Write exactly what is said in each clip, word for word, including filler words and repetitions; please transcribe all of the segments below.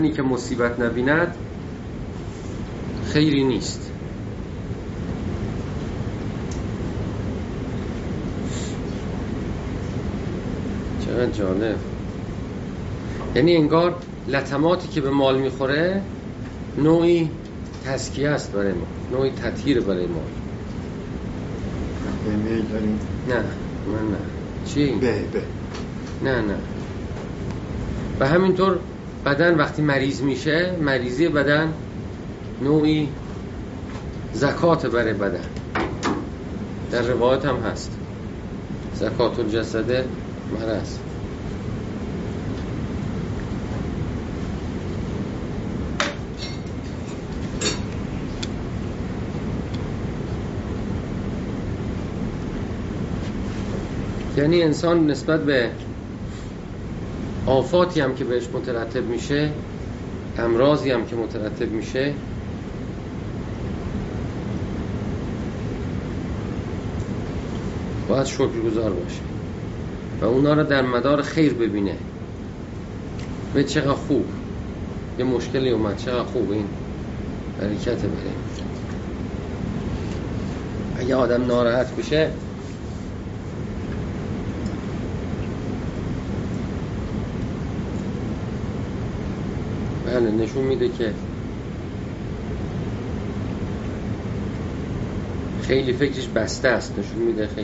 اینی که مصیبت نبیند خیری نیست. چقدر جالب. یعنی انگار لطماتی که به مال میخوره نوعی تزکیه است برای ما، نوعی تطهیر برای ما. میل داریم؟ نه من نه. چی این؟ به به نه نه. و همینطور بدن وقتی مریض میشه، مریضی بدن نوعی زکات برای بدن. در روایت هم هست زکات الجسد مرض. یعنی انسان نسبت به آفاتی هم که بهش مترتب میشه، امراضی هم که مترتب میشه، باید شکرگزار باشه و اونا رو در مدار خیر ببینه. به چقدر خوب یه مشکلی اومد، چقدر خوب این برکت بره. اگه آدم ناراحت بشه بله نشون میده که خیلی فکرش بسته است، نشون میده خیلی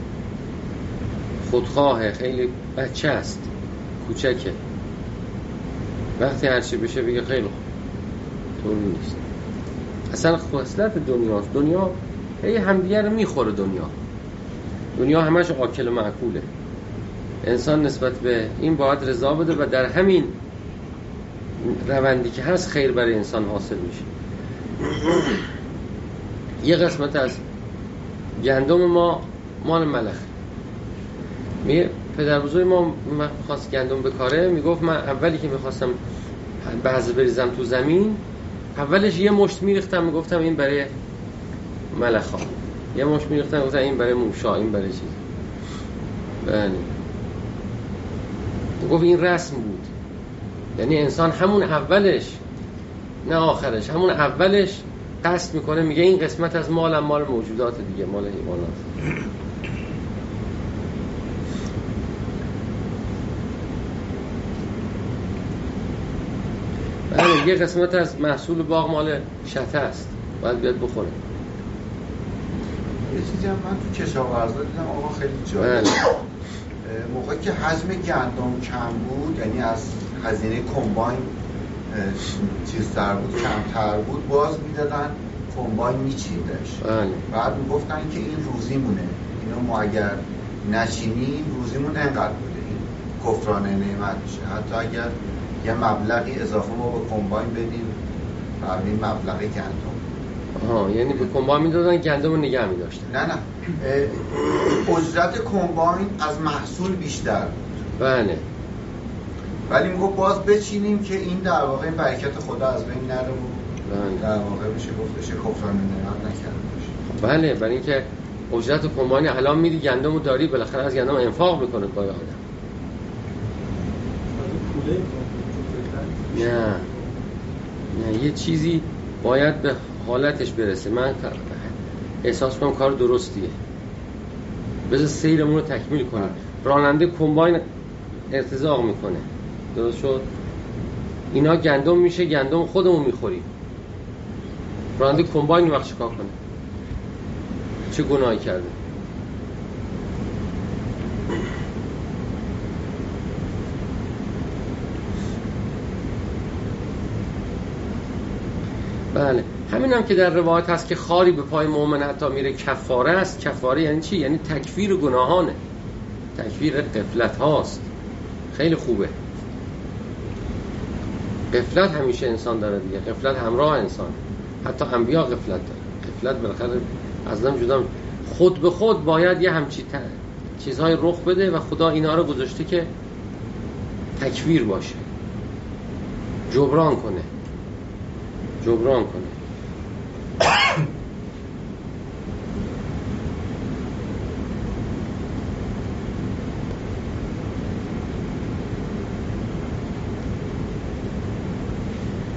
خودخواهه، خیلی بچه است، کوچکه. وقتی هرچی بشه بگه خیلی خوب، طور نیست. اصلا خصلت دنیاست. دنیا هی همدیگه رو میخوره. دنیا دنیا همش آکل و معکوله. انسان نسبت به این باید رضا بده و در همین روندی که هست خیر برای انسان حاصل میشه. یه قسمت از گندم ما مال ملخ. می پدر بزرگ ما میخواست گندم بکاره، میگفت من اولی که میخواستم بعض بریزم تو زمین، اولش یه مشت میریختم، میگفتم این برای ملخ ها، یه مشت میریختم میگفتم این برای موشا، این برای چیز. بله میگفت این رسم بود. یعنی انسان همون اولش نه آخرش، همون اولش قصد میکنه، میگه این قسمت از مالم مال موجودات دیگه، مال حیوانات. بله یه قسمت از محصول باغ مال شته است، باید بیاد بخوره. یه چیزی هم من تو کشاورزا دیدم آقا خیلی جالب. موقعی که حجم گندم کم بود، یعنی از هزینه کمباین چیزتر بود، کمتر بود، باز میدادن کمباین میچیندش. بعد میگفتن که این روزیمونه، اینو ما اگر نچینیم روزیمون انقدر بوده، این کفران نعمت میشه. حتی اگر یه مبلغی اضافه ما به کمباین بدیم برای این مبلغ گندم. آها، یعنی به کمباین میدادن گندم رو نگه میداشتن. نه نه اجرت کمباین از محصول بیشتر بود. بله. ولی میگو باز بچینیم که این در واقع این برکت خدا از بین نره و در واقع بشه گفتش کفران نعمت نکرده باشه. بله، برای اینکه اجرت کمباین الان میدی گندمو داری، بالاخره از گندم انفاق میکنه پای آدم. نه نه یه چیزی باید به حالتش برسه. من احساس کنم کار درستیه، بذار سیرمون رو تکمیل کنیم. راننده کمباین ارتزاق میکنه، درست شد، اینا گندم میشه، گندم خودمون میخوریم. راننده کمباین وقت چیکار کنه؟ چه گناهی کرده؟ بله همین هم که در روایت هست که خاری به پای مؤمن حتی میره کفاره است. کفاره یعنی چی؟ یعنی تکفیر گناهانه، تکفیر غفلت هاست. خیلی خوبه. غفلت همیشه انسان داره دیگه، غفلت همراه انسان، حتی انبیا غفلت داره. غفلت بالاخره از هم جدا، خود به خود باید یه همچی ت... چیزهای رخ بده و خدا اینا رو گذاشته که تکفیر باشه، جبران کنه جبران کنه.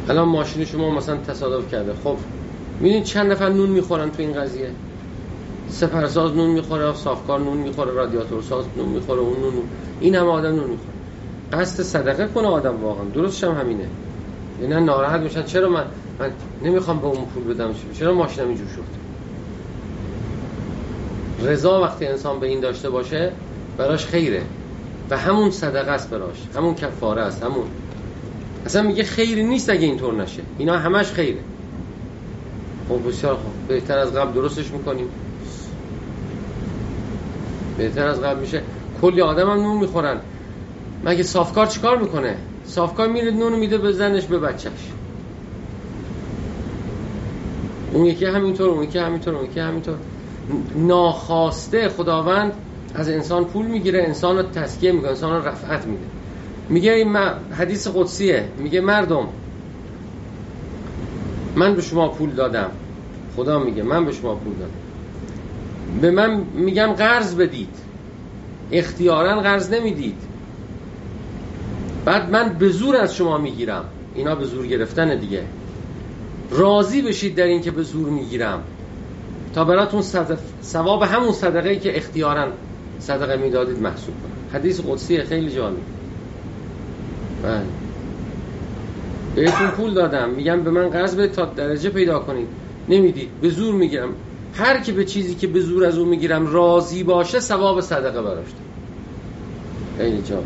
الان ماشین شما مثلا تصادف کرده، خب می‌بینید چند نفر نون میخورن تو این قضیه؟ سپرساز نون میخوره، صافکار نون میخوره، رادیاتور ساز نون میخوره، اون نون, نون. این همه آدم نون میخوره. قصد صدقه کنه آدم واقعا، درستش هم همینه. یعنی ناراحت میشن چرا من من نمیخوام به اون پول بدم، چرا ماشینم اینجور شد. رضا وقتی انسان به این داشته باشه براش خیره و همون صدقه است براش، همون کفاره است، همون اصلا میگه خیری نیست اگه اینطور نشه، اینا همش خیره. خب بسیار خوب، بهتر از قبل درستش میکنیم، بهتر از قبل میشه. کلی آدم هم نون میخورن، مگه صافکار چیکار میکنه؟ صافکار میره نون میده به زنش به بچهش، اون یکی همینطور، اون یکی همینطور، اون یکی همینطور. ناخواسته خداوند از انسان پول میگیره، انسان رو تزکیه میکنه، انسان رو رفعت میده. میگه این حدیث قدسیه، میگه مردم من به شما پول دادم، خدا میگه من به شما پول دادم، به من میگم قرض بدید، اختیاراً قرض نمیدید، بعد من به زور از شما میگیرم. اینا به زور گرفتن دیگه. راضی بشید در این که به زور میگیرم تا براتون ثواب همون صدقه‌ای که اختیاراً صدقه میدادید محسوب کنم. حدیث قدسیه، خیلی جالب. بله، بهتون پول دادم، میگم به من قرض بدید تا درجه پیدا کنید، نمیدید، به زور میگیرم. هر کی به چیزی که به زور از اون میگیرم راضی باشه ثواب صدقه براش دارم. خیلی جالب.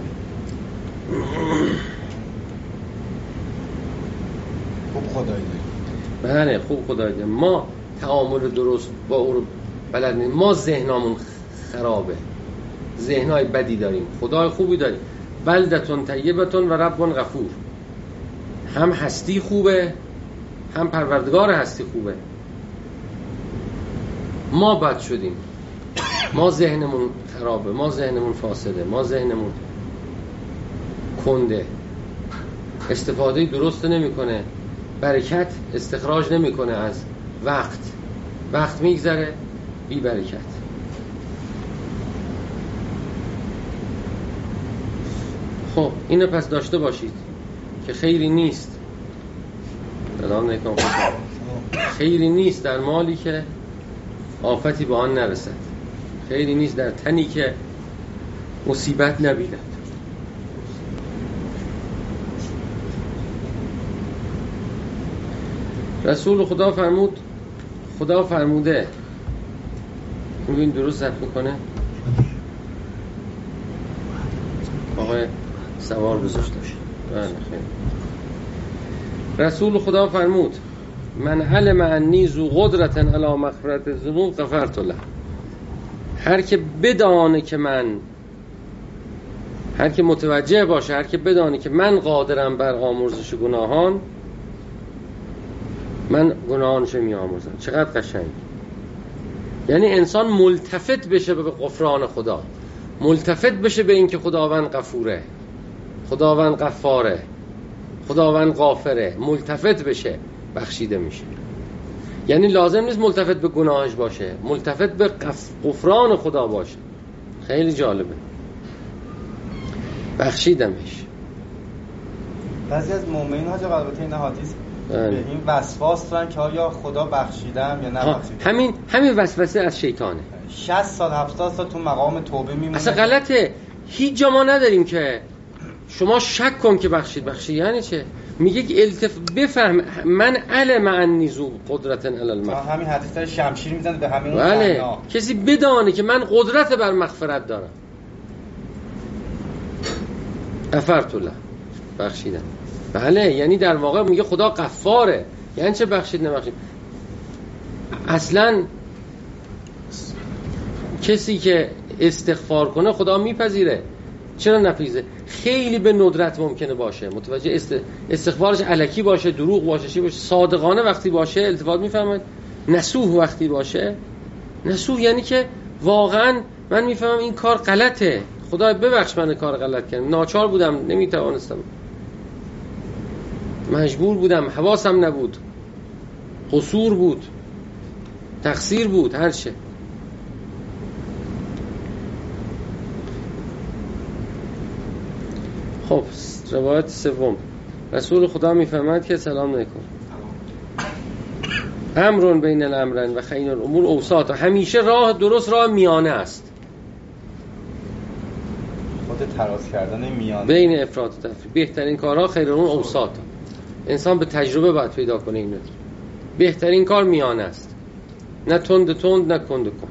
خوب خدایی داریم. بله خوب خدایی داریم. ما تعامل درست با او بلد نیستیم، ما ذهنمون خرابه، ذهنای بدی داریم، خدای خوبی داریم. بلدتون طیبتون و رب غفور. هم هستی خوبه، هم پروردگار هستی خوبه. ما بد شدیم، ما ذهنمون خرابه، ما ذهنمون فاسده، ما ذهنمون کنده، استفاده درست نمیکنه، برکت استخراج نمیکنه از وقت، وقت میگذره بی برکت. خب اینو پس داشته باشید که خیری نیست، سلام علیکم، خیری نیست در مالی که آفتی به آن نرسد، خیری نیست در تنی که مصیبت نبیند. رسول خدا فرمود، خدا فرموده، این درست ضبط میکنه آقای سوار گذاشته. بله خیلی. رسول خدا فرمود من علم انی ذو قدرة علی مغفرة الذنوب غفرت له. هر که بدانه که من، هر که متوجه باشه، هر که بدانه که من قادرم بر آمرزش گناهان، من گناهانشو می آمرزم. چقدر قشنگ. یعنی انسان ملتفت بشه به غفران خدا، ملتفت بشه به این که خداوند غفوره، خداوند غفاره، خداوند غافره، ملتفت بشه، بخشیده میشه. یعنی لازم نیست ملتفت به گناهش باشه، ملتفت به غفران خدا باشه. خیلی جالبه. بخشیدمش. بعضی از مؤمنین ها البته این حدیث به این وسواس دارن که آیا خدا بخشیدم یا نبخشیدم. همین همین وسوسه از شیطانه. شصت سال هفتاد سال تو مقام توبه میمونه. اصلا غلطه. هیچ جا ما نداریم که شما شک کن که بخشید. بخشید یعنی چه؟ میگه که التف بفهم من علم انی ذو قدرة علی المغفرة. همین حدیث شمشیر میزنه به همین. بله. کسی بدانه که من قدرت بر مغفرت دارم، غفرت له، بخشیدم. بله، یعنی در واقع میگه خدا غفاره. یعنی چه بخشید نبخشید؟ اصلا کسی که استغفار کنه خدا میپذیره. چرا نپذیره؟ خیلی به ندرت ممکنه باشه، متوجه است... استغفارش الکی باشه، دروغ باشه، چی باشه. صادقانه وقتی باشه التفات میفهمید. نصوح وقتی باشه، نصوح یعنی که واقعا من میفهمم این کار غلطه، خدا ببخش من کار غلط کردم، ناچار بودم، نمیتوانستم، مجبور بودم، حواسم نبود، قصور بود، تقصیر بود، هر چه. خب روایت سوم رسول خدا میفهمد که سلام نکن. امرون بین الامرین و خیر الامور اوساط. همیشه راه درست راه میانه است. خود تراز کردن میانه بین افراط و تفریط. بهترین کارها خیر الامور اوساط. انسان به تجربه باید پیدا کنه اینو. بهترین کار میانه است. نه تند تند نه کند کند.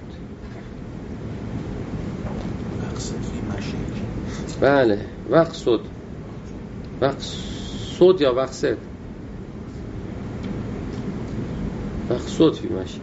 بله وقصد وقصد یا وقصد وقصد فی مشی.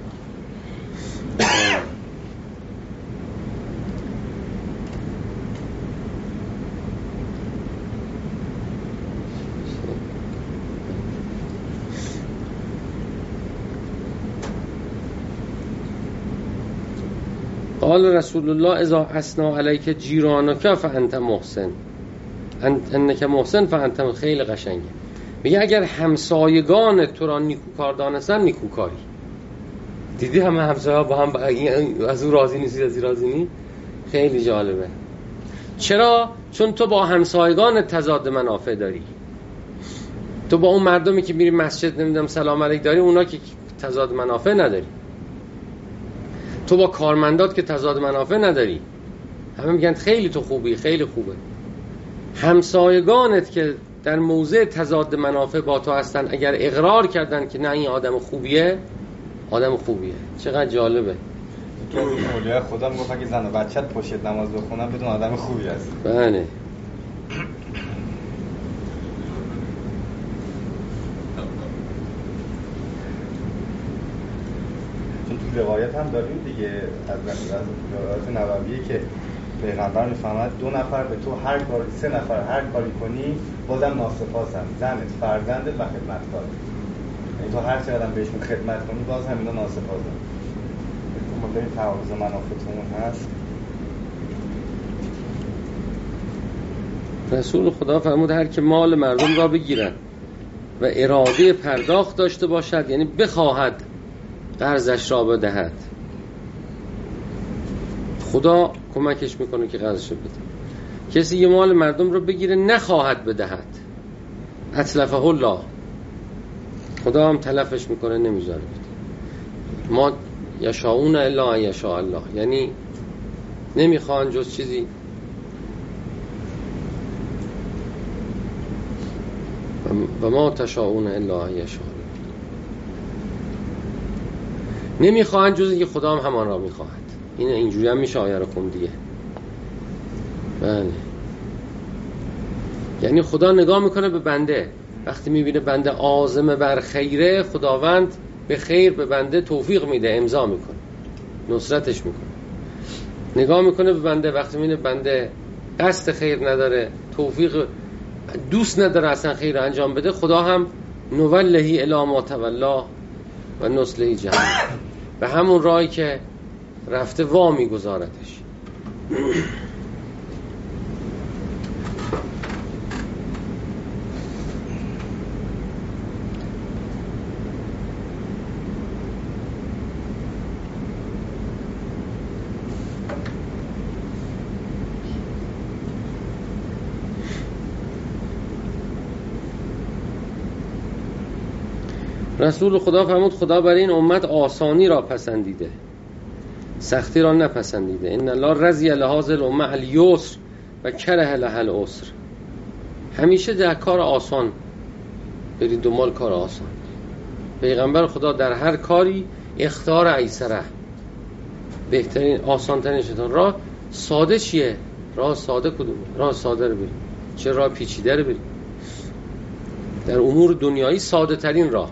قال رسول الله اذا اثنا علیک جیرانک فانت محسن انک محسن فانت. خیلی قشنگه. میگه اگر همسایگان تو را نیکوکار دانستن نیکوکاری. دیدی همه همسایه‌ها با هم از اون راضی نیستی از این راضی نی. خیلی جالبه. چرا؟ چون تو با همسایگان تضاد منافع داری. تو با اون مردمی که میری مسجد نمیدونم سلام علیک داری، اونا که تضاد منافع نداری. تو با کارمندات که تضاد منافع نداری. همه میگن خیلی تو خوبی، خیلی خوبه. همسایگانت که در موضع تضاد منافع با تو هستن اگر اقرار کردن که نه این آدم خوبیه، آدم خوبیه. چقدر جالبه. که اولیاء خدا میگفتن که زن و بچت پشت نماز بخونن بدون آدم خوبی هست. بله. چون تو روایت هم داریم دیگه از روایت نبویه که پیغمبر میفهمد دو نفر به تو هر کار، سه نفر هر کاری کنی بازم ناسپاسن، زنت، فرزندت و خدمتکارت. یعنی تو هر چقدر بهشون خدمت کنی باز هم اینا ناسپاسن. ما بریم تعارض منافعتون هست. رسول خدا فرمود هر که مال مردم را بگیرد و اراده پرداخت داشته باشد، یعنی بخواهد قرضش را بدهد، خدا کمکش میکنه که قرضش رو بده. کسی یه مال مردم رو بگیره نخواهد بدهد، اتلفه الله، خدا هم تلفش میکنه نمیذاره بده. ما یشاؤون الا ان یشاء الله، یعنی نمیخوان جز چیزی و ما تشاؤون الا ان یشاء الله، نمیخوان جز اینکه خدا هم همان را میخواهد. این اینجوری هم میشه آیه رو خوند دیگه. بله. یعنی خدا نگاه میکنه به بنده، وقتی میبینه بنده عازم بر خیره، خداوند به خیر به بنده توفیق میده، امضا میکنه، نصرتش میکنه. نگاه میکنه به بنده وقتی میبینه بنده قصد خیر نداره، توفیق دوست نداره اصلا خیر انجام بده، خدا هم نولهی الی ما تولا و نصلهی جهنم، به همون راهی که رفته وا میگذارتش. رسول خدا فرمود خدا برای این امت آسانی را پسندیده، سختی را نپسندیده. ان الله رضی لهذه الامه الیسر و کره لها العسر. همیشه در کار آسان برید دنبال کار آسان. پیغمبر خدا در هر کاری اختار ایسره، بهترین آسان ترین شدن. راه ساده چیه؟ راه ساده کدومه؟ راه ساده رو برید. چه راه پیچیده رو برید؟ در امور دنیایی ساده ترین راه.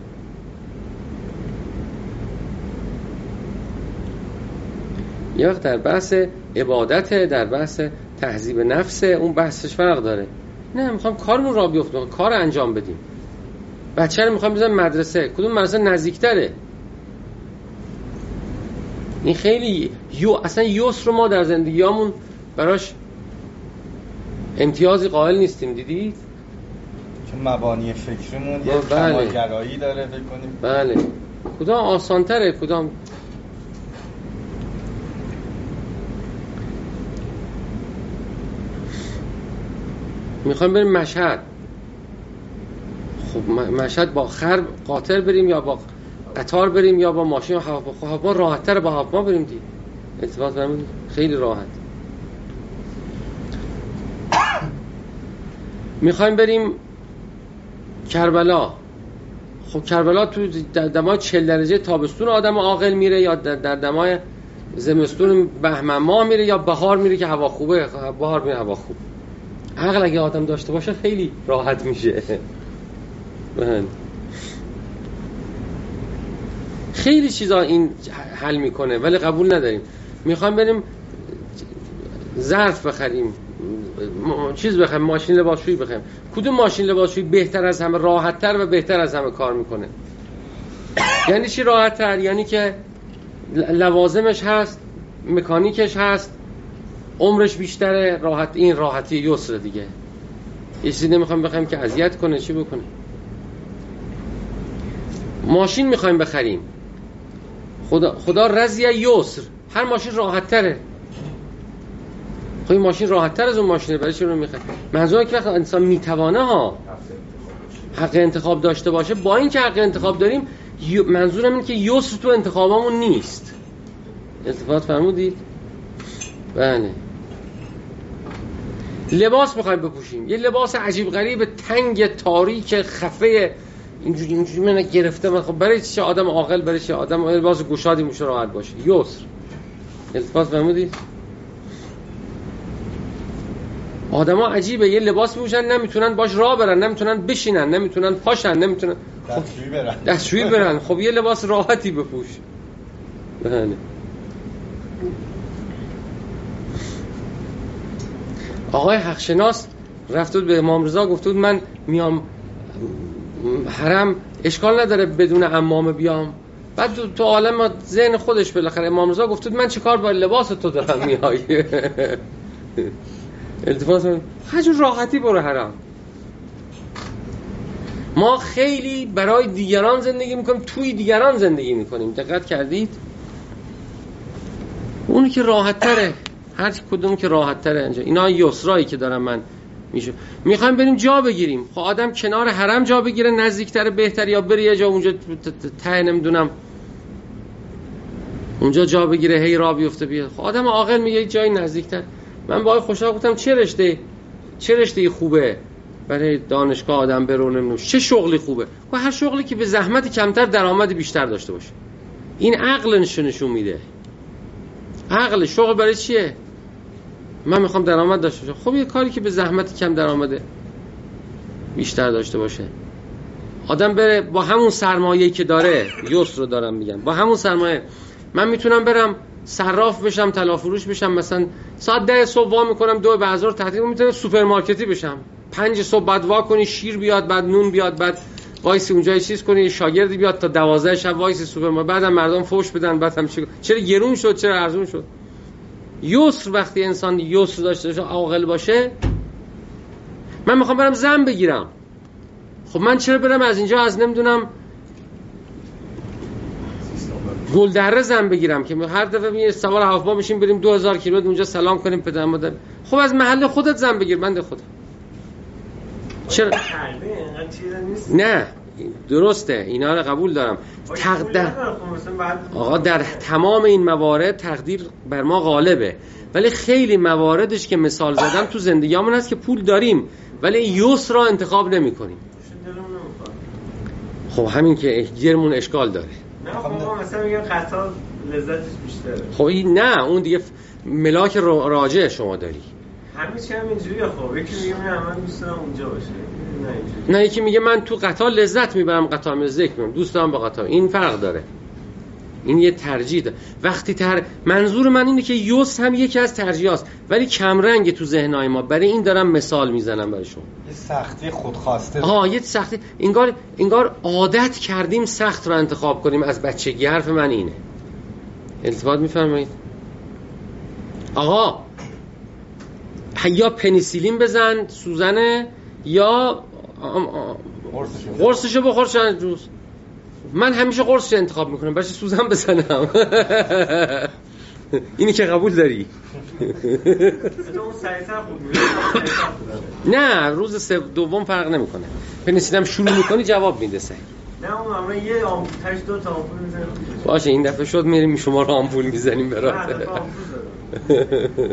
یه وقت در بحث عبادت، در بحث تهذیب نفس، اون بحثش فرق داره. نه میخوام کارمون را بیفته، کار انجام بدیم. بچه رو میخوام بزنم مدرسه، کدوم مدرسه نزدیکتره؟ این خیلی یو اصلا یوس رو ما در زندگیامون براش امتیازی قائل نیستیم. دیدید؟ چون مبانی فکرمون یه کمالگرایی داره فکر کنیم. بله. کدام آسان‌تره، کدام میخوایم بریم مشهد، مشهد با خر قاطر بریم یا با قطار بریم یا با ماشین و هواپیما راحت تر با هواپیما بریم دیگه. اتفاق برمون خیلی راحت. میخوایم بریم کربلا. خب کربلا تو در دمای چهل درجه تابستون آدم عاقل میره یا در, در دمای زمستون بهمن ماه میره یا بهار میره که هوا خوبه؟ بهار میره هوا خوب. عقل اگه آدم داشته باشه خیلی راحت میشه. خیلی چیزا این حل میکنه ولی قبول نداریم. میخوایم بریم ظرف بخریم، چیز بخریم، ماشین لباسشویی بخریم. کدوم ماشین لباسشویی بهتر از همه، راحت‌تر و بهتر از همه کار میکنه؟ یعنی چی راحت‌تر؟ یعنی که لوازمش هست، مکانیکش هست، عمرش بیشتره، راحت. این راحتی یسر دیگه. یه چیزی نمیخوایم بخریم که اذیت کنه، چی بکنه؟ ماشین میخوایم بخریم، خدا خدا رضی یسر، هر ماشین راحت‌تره. خب این ماشین راحت‌تر از اون ماشینه، برای چی رو میخواد؟ منظورم که وقتی انسان میتوانه ها حق انتخاب داشته باشه، با این که حق انتخاب داریم، منظورم اینه که یسر تو انتخابامون نیست. التفات فرمودید؟ بله. لباس میخوایم بپوشیم، یه لباس عجیب غریب تنگ تاریک خفه اینجوری اینجوری من گرفته. من خب برای چه آدم عاقل، برای چه آدم لباس گشادی میشه راحت باشه؟ یسر. التفات فرمودید؟ آدما عجیبه، یه لباس میپوشن نمیتونن باش راه برن، نمیتونن بشینن، نمیتونن پاشن، نمیتونن دستشویی برن دستشویی برن. خب یه لباس راحتی بپوش. بله. آقای حقشناس رفت بود به امام رضا گفت بود من میام حرم، اشکال نداره بدون عمامه بیام. بعد تو, تو عالم ذهن خودش بالاخره امام رضا گفت بود من چیکار با لباس تو دارم میای؟ التفات هجور راحتی برو حرام. ما خیلی برای دیگران زندگی میکنیم، توی دیگران زندگی میکنیم. دقت کردید؟ اونی که راحت تره، هر کدوم که راحت تره اینجا. اینا یسرایی که دارم من میشه. میخوایم بریم جا بگیریم، خب آدم کنار حرم جا بگیره نزدیکتر بهتر، یا بره یه جا اونجا ته نمیدونم اونجا جا بگیره هی را بیفته بیاد. خب آدم عاقل میگه جای نزدیکتر. من با آقای خوشحال گفتم چه رشته چه رشته خوبه برای دانشگاه آدم برو، نمیدونم چه شغلی خوبه؟ و هر شغلی که به زحمت کمتر درآمد بیشتر داشته باشه. این عقل نشون میده. عقل شغل برای چیه؟ من میخوام درآمد داشته باشم. خب یه کاری که به زحمت کم درآمد بیشتر داشته باشه. آدم بره با همون سرمایه‌ای که داره، یسر رو دارم میگم، با همون سرمایه من میتونم برم صراف بشم، طلا فروش بشم، مثلا ساعت ده صبح وا میکنم، دو بازار تعطیل، میتونم سوپرمارکتی بشم. پنج صبح بعد وا کنی شیر بیاد، بعد نون بیاد، بعد وایسی اونجا چیز کنی، شاگردی بیاد تا دوازده شب وایسی سوپرمارکت، بعدم مردم فوش بدن، بعد هم چی چرا گرون شد، چرا ارزون شد. یسر وقتی انسان یسر داشته باشه، عاقل باشه. من میخوام برم زن بگیرم، خب من چرا برم از اینجا از نمیدونم گلدره زن بگیرم که هر دفعه می سوار هواپیما بشیم بریم دو هزار کیلومتر اونجا سلام کنیم پدر مادر؟ خب از محل خودت زن بگیر. بنده خدا چرا نه؟ درسته، اینا رو قبول دارم. تقدیر آقا در تمام این موارد تقدیر بر ما غالبه، ولی خیلی مواردش که مثال زدم تو زندگیامون هست که پول داریم ولی یسر را انتخاب نمی کنیم. خب همین که جرمون اشکال داره. نه خب مثلا میگم قطار لذتش بیشتره. خب این نه، اون دیگه ملاک راجع شما داری. همه چی هم اینجوریه. خب یکی میگه من من دوست دارم اونجا باشه، نه اینجوری. نه یکی میگه من تو قطار لذت میبرم، قطار مزدک میبرم، دوست دارم با قطار. این فرق داره. این یه ترجیح ده. وقتی تر منظور من اینه که یوس هم یکی از ترجیحاست ولی کم رنگ تو ذهنای ما. برای این دارم مثال میزنم برای شما. یه سختی خودخواسته. آها یه سختی، انگار انگار عادت کردیم سخت رو انتخاب کنیم از بچگی. حرف من اینه. التفات میفرمایید؟ آقا یا پنیسیلین بزن سوزنه یا قرصشو بخور چند روز. من همیشه قرصش انتخاب میکنم، برای سوزن بزنم. اینی که قبول داری؟ نه روز سه دوم فرق نمیکنه. پنیسیلین شروع میکنی جواب میده سعی. نه اون همه یه آمپول تاش دو تا آمپول میزنه. باشه این دفعه شد میریم شما رو آمپول میزنیم برات. نه آمپول زدم.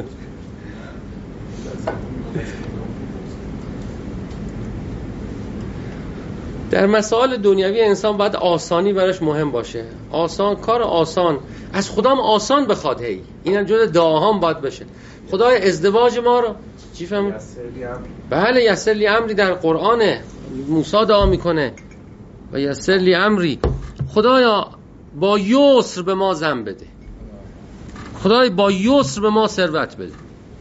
در مسائل دنیوی انسان باید آسانی براش مهم باشه. آسان کار آسان از خدام آسان بخواد. هی اینم جز دعاهام باید بشه. خدای ازدواج ما رو چی فهمید؟ بله یسر لی امری در قرآنه. موسی دعا میکنه و یسر لی امری. خدایا با یسر به ما زن بده. خدای با یسر به ما ثروت بده.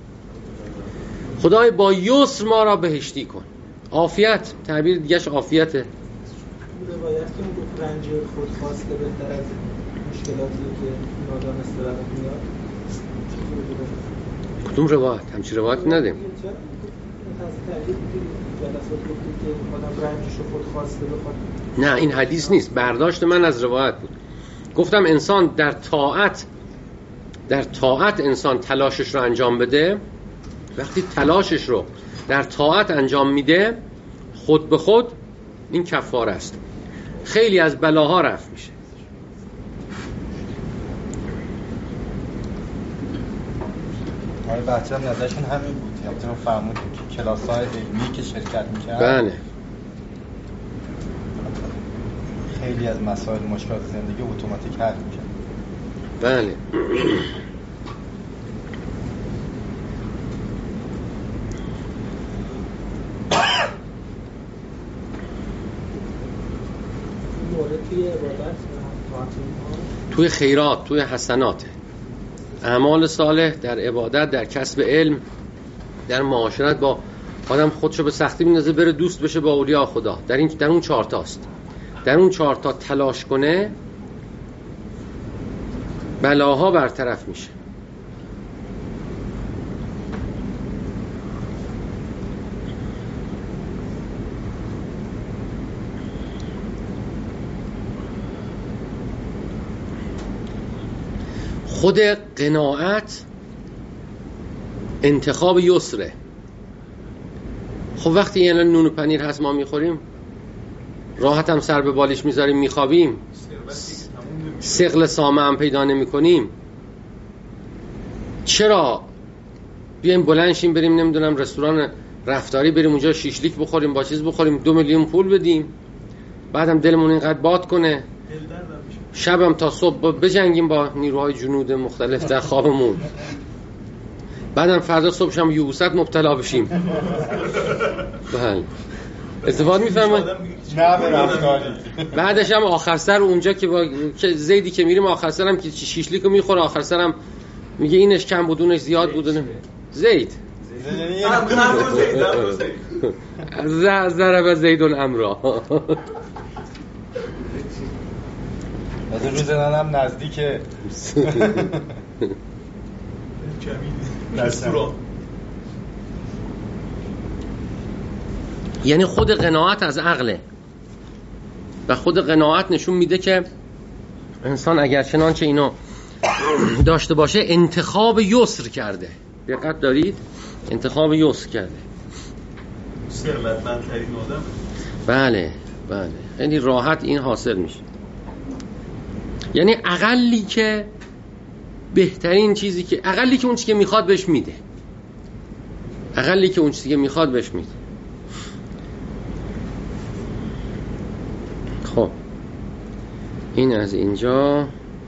خدای با یسر ما را بهشتی کن. عافیت، تعبیر دیگهش عافیته. روایت که گفت رنج خودخواسته بهتر از مشکلاتی که نادانسته برات میاد. کدوم روایت؟ همچین روایت ندیم. نه این حدیث نیست، برداشت من از روایت بود. گفتم انسان در طاعت در طاعت انسان تلاشش رو انجام بده. وقتی تلاشش رو در طاعت انجام میده خود به خود این کفاره است. خیلی از بلاها رفع میشه. آره بچه هم نظرشون همین بود. یادتون فرمودیم که کلاس های علمی که شرکت میکرد بله خیلی از مسائل مشکلات زندگی اتوماتیک حل میکرد. بله توی خیرات، توی حسنات، اعمال صالح، در عبادت، در کسب علم، در معاشرت با آدم خودشو به سختی میندازه بره دوست بشه با اولیاء خدا. در این در اون چهار تاست. در اون چهار تا تلاش کنه بلاها برطرف میشه. خود قناعت انتخاب یسره. خب وقتی یه نون و پنیر هست ما میخوریم راحت هم سر به بالیش میذاریم میخوابیم ثقل سامه هم پیدا نمی کنیم. چرا بیایم بلند شیم بریم نمیدونم رستوران رفتاری بریم اونجا شیشلیک بخوریم با چیز بخوریم دو میلیون پول بدیم بعدم دلمون اینقدر باد کنه شبم تا صبح بجنگیم با نیروهای جنود مختلف در خوابمون بعدم فردا صبحش هم یبوست مبتلا بشیم. بله استفاده میفهمن؟ نه به رفتاری. بعدش هم آخر سر اونجا که با که زیدی که میریم آخر سر هم که شیشلیکو میخوره آخر سر هم میگه اینش کم بود اونش زیاد بود. زید ضرب زید الامر. از روز نانم نزدیکه یعنی خود قناعت از عقله و خود قناعت نشون میده که انسان اگر چنانچه اینو داشته باشه انتخاب یسر کرده. دقت دارید؟ انتخاب یسر کرده. ثروتمندترین آدم. بله بله یعنی راحت این حاصل میشه. یعنی اقلی که بهترین چیزی که اقلی که اون چیزی که میخواد بهش میده. اقلی که اون چیزی که میخواد بهش میده. خب این از اینجا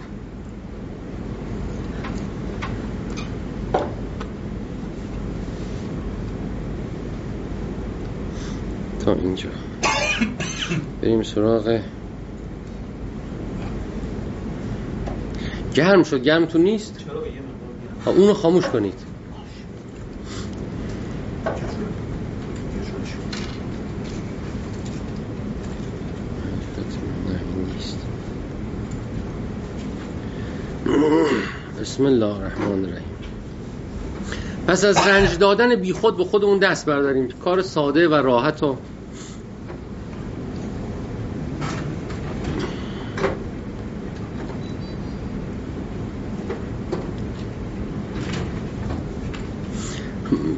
تا اینجا بریم سراغ گرم شد. گرمتون نیست؟ ها اونو خاموش کنید. بسم الله الرحمن الرحیم. پس از رنج دادن بی خود به خودمون دست برداریم. کار ساده و راحت و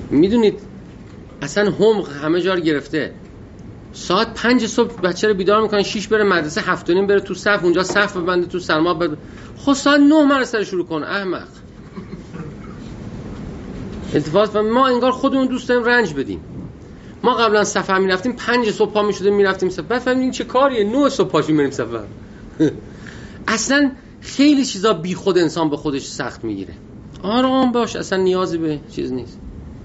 میدونید اصلا هم همه جا رو گرفته. ساعت پنج صبح بچه رو بیدار میکنن، شیش بره مدرسه، هفت و نیم بره تو صف، اونجا صف ببنده تو سرما بب... خب ساعت نه مدرسه رو شروع کن احمق. التفات ما انگار خودمون دوست داریم رنج بدیم. ما قبلا سفر میرفتیم پنج صبح پا میشدیم میرفتیم سفر، بعد فهمیدیم چه کاریه نه صبح پاشیم بریم سفر. اصلا خیلی چیزا بی خود انسان به خودش سخت میگیره. آرام باش، اصلا نیازی به چیز نیست.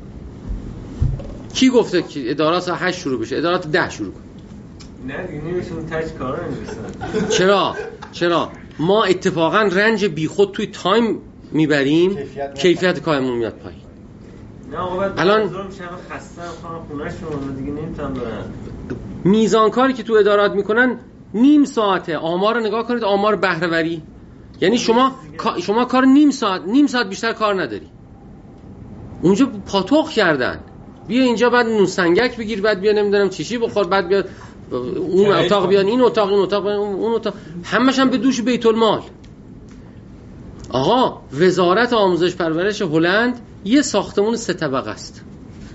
کی گفته که ادارات هشت شروع بشه؟ ادارات ده شروع کن. نه دیگه نمیشون تاچ کارا نمیرسن. چرا؟ چرا؟ ما اتفاقا رنج بی خود توی تایم میبریم، کیفیت, کیفیت کارمون میاد پایین. نه آقا بعد الان منظورم میشه همه خستم خانم خونه‌شون دیگه نمیتونن برن. میزان کاری که تو ادارات میکنن نیم ساعته. آمار رو نگاه کنید، آمار بهره وری. یعنی شما شما کار نیم ساعت نیم ساعت بیشتر کار نداری. اونجا پاتوق کردن. بیا اینجا بعد نوسنگک بگیر، بعد بیا نمیدونم چیشی بخور، بعد بیا اون اتاق بیان، این اتاق این اتاق اون اتاق، همش هم به دوش بیت المال. آقا وزارت آموزش پرورش هلند یه ساختمون سه طبقه است.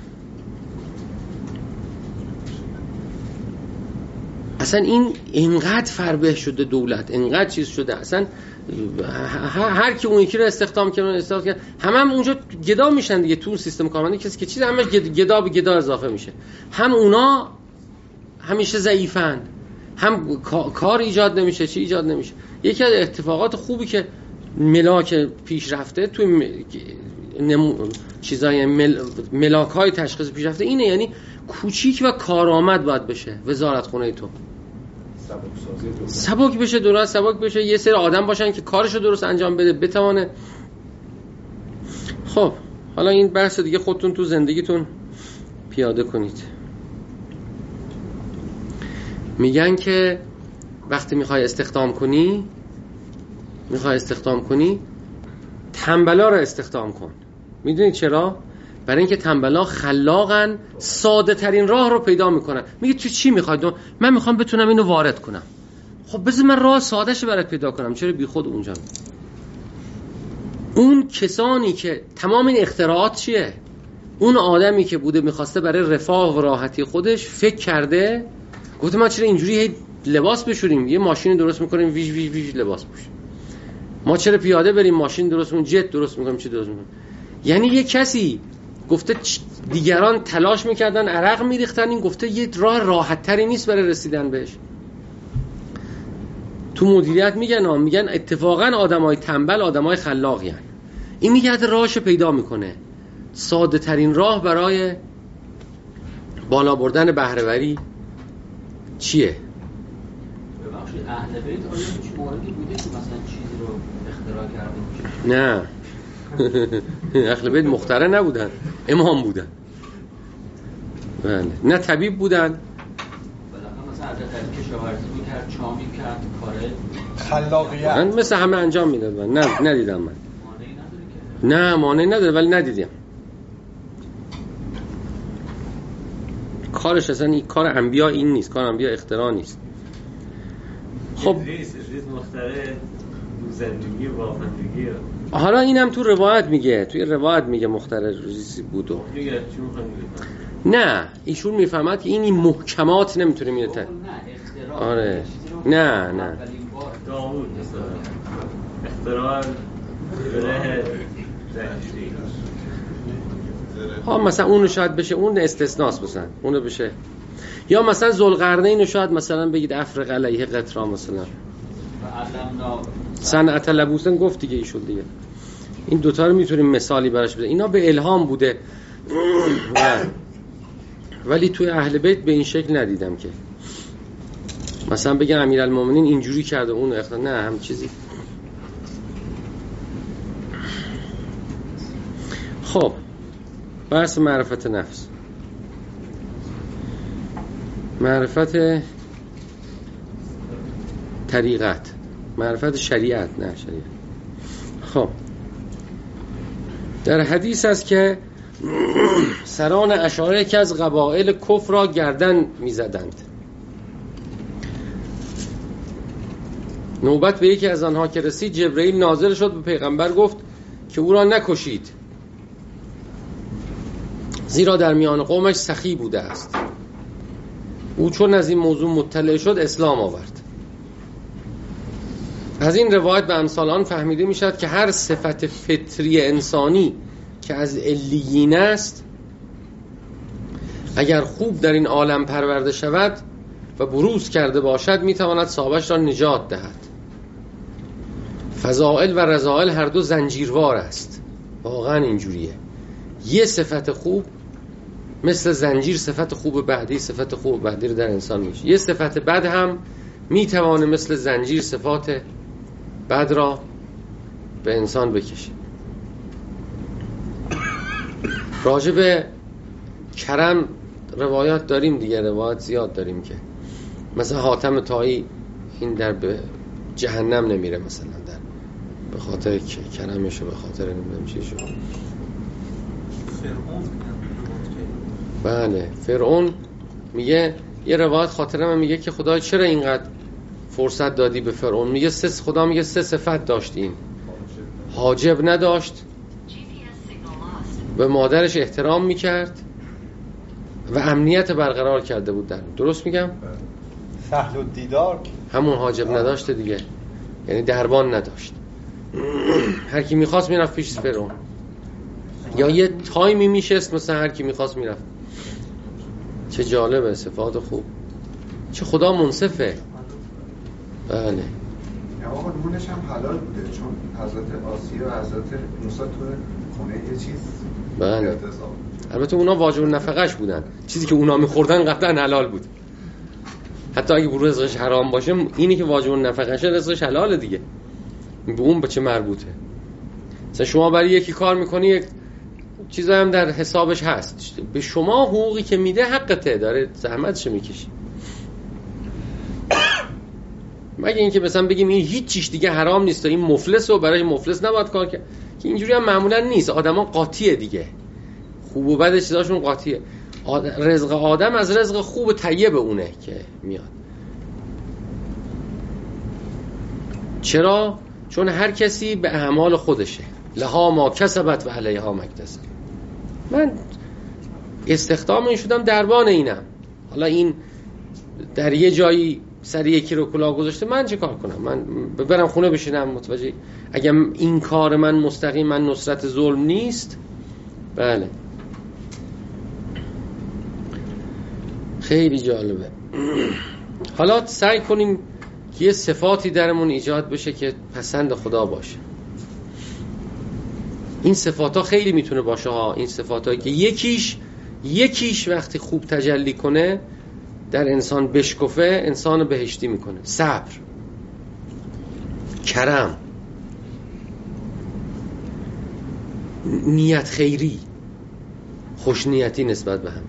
اصلا این اینقدر فربه شده دولت، اینقدر چیز شده، اصلا هر کی اون یکی رو استخدام کنه استخدام کنه همه هم اونجا گدا میشن دیگه. تو سیستم کارمندی کسی که چیز همش گدا به گدا اضافه میشه. هم اونا همیشه ضعیفن، هم کار ایجاد نمیشه، چی ایجاد نمیشه. یکی از اتفاقات خوبی که ملاک پیش رفته توی نمو... چیزای مل... ملاک های تشخیص پیش رفته اینه، یعنی کوچیک و کارآمد باید بشه وزارت خونه تو. سبک بشه، درست سبک بشه، یه سری آدم باشن که کارشو درست انجام بده، بتوانه. خب حالا این بحث دیگه خودتون تو زندگیتون پیاده کنید. میگن که وقتی میخوای استخدام کنی میخوای استخدام کنی تنبلا رو استخدام کن. میدونید چرا؟ برای اینکه تنبلا خلاقن، ساده ترین راه رو پیدا میکنن. میگه تو چی میخوای؟ من میخوام بتونم اینو وارد کنم. خب بذار من راه سادهش برات پیدا کنم. چرا بی خود اونجا؟ اون کسانی که تمام این اختراعات چیه؟ اون آدمی که بوده میخواسته برای رفاه و راحتی خودش فکر کرده، گفته ما چرا اینجوری لباس بشوریم، یه ماشین درست میکنیم ویژ ویژ ویژ لباس پوشیم. ما چرا پیاده بریم ماشین درست میکنیم، جت درست میکنیم، چی درست میکنیم. یعنی یه کسی گفته دیگران تلاش میکردن، عرق میریختن، این گفته یه راه راحت تری نیست برای رسیدن بهش. تو مدیریت میگن میگن اتفاقا آدمای تنبل آدمای خلاقی هن. این میگه راهش پیدا میکنه. ساده ترین راه برای بالا بردن بهره وری چیه؟ ببخشید اهل بیت آیا هیچ موردی بوده که مثلا چیزی رو اختراع کرده باشه؟ نه اهل بیت مخترع نبودن، امام بودن. بله. نه طبیب بودن. بالاخره مثلا حضرت کشاورزی میکرد، چا میکرد، کاره خلاقیت من مثل همه انجام میداد. من نه ندیدم. من مانعی نداره که نه مانعی نداره ولی ندیدم. کارش اصلا این کار انبیا این نیست، کار انبیا اختراع نیست. خب ریز ریز مختره زندگی و بافندگی. حالا اینم تو روایت میگه، توی روایت میگه مخترع ریزی بودو. دیگه چی میخوام نه ایشون میفهمد که این محکمات نمیتونه میره. نه اختراع آره نه نه داوود مثلا اختراع بره زنجیری ها مثلا اونو شاید بشه، اون استثناست مثلا اونو بشه. یا مثلا ذوالقرنین شاید مثلا بگید افرق علیه قطرا مثلا صنعت لبوسن گفت دیگه ایشون دیگه. این دوتا رو میتونیم مثالی براش بده. اینا به الهام بوده ولی توی اهل بیت به این شکل ندیدم که مثلا بگن امیرالمومنین اینجوری کرده اون اختیار، نه هم چیزی. خب بحث معرفت نفس، معرفت طریقت، معرفت شریعت، نه شریعت. خب در حدیث است که سران اشاعره که از قبایل کفر را گردن می‌زدند. نوبت به یکی از آنها که رسید جبرئیل نازل شد به پیغمبر گفت که او را نکشید. زیرا در میان قومش سخی بوده است. او چون از این موضوع مطلع شد اسلام آورد. از این روایت به امثال آن فهمیده می شد که هر صفت فطری انسانی که از علیین است اگر خوب در این عالم پرورده شود و بروز کرده باشد می تواند صاحبش را نجات دهد. فضائل و رذائل هر دو زنجیروار است. واقعا اینجوریه. یه صفت خوب مثل زنجیر صفت خوب بعدی صفت خوب بعدی رو در انسان میشه. یه صفت بد هم میتوانه مثل زنجیر صفات بد را به انسان بکشه. راجع به کرم روایات داریم دیگه، روایات زیاد داریم که مثلا حاتم طایی این در به جهنم نمیره مثلا در به خاطر کرمش و به خاطر نمیدونم چی شد. بله فرعون میگه، یه روایت خاطرم میگه که خدا چرا اینقدر فرصت دادی به فرعون؟ میگه سه خدا میگه سه صفت داشتیم. حاجب نداشت، به مادرش احترام میکرد و امنیت برقرار کرده بود در. درست میگم؟ سهل الدیدار همون حاجب نداشته دیگه، یعنی دربان نداشت. هر کی میخواست میرفت پیش فرعون، یا یه تایمی میشست مثلا هر کی میخواست میرفت. چه جالبه، صفات خوب، چه خدا منصفه. بله آقا نونش هم حلال بوده چون حضرت آسیا و حضرت موسی تو خونه یه چیز بله. البته اونا واجب النفقهش بودن، چیزی که اونا میخوردن قطعا حلال بود. حتی اگه برو رزقش حرام باشه، اینی که واجب النفقهشه رزقش حلاله دیگه. به اون به چه مربوطه؟ مثلا شما برای یکی کار میکنی، یک چیزا هم در حسابش هست، به شما حقوقی که میده حقته، داره زحمتشو میکشی. مگه اینکه مثلا بگیم این هیچ چیز دیگه حرام نیست و این مفلس و برای مفلس نباید کار کرد، که اینجوری هم معمولا نیست. آدما قاطیه دیگه، خوب و بد چیزاشون قاطیه. رزق آدم از رزق خوب طیب اونه که میاد. چرا؟ چون هر کسی به اعمال خودشه. لها ما کسبت و علیها ما اکتسب. من استخدام این شدم دربان اینم، حالا این در یه جایی سر یکی رو کلاه گذاشته، من چه کار کنم؟ من برم خونه بشینم متوجه؟ اگه این کار من مستقیم من نصرت ظلم نیست. بله خیلی جالبه. حالا سعی کنیم که یه صفاتی درمون ایجاد بشه که پسند خدا باشه. این صفات ها خیلی میتونه باشه ها. این صفات هایی که یکیش یکیش وقتی خوب تجلی کنه در انسان بشکفه، انسان بهشتی میکنه. صبر، کرم، نیت خیری، خوشنیتی نسبت به هم،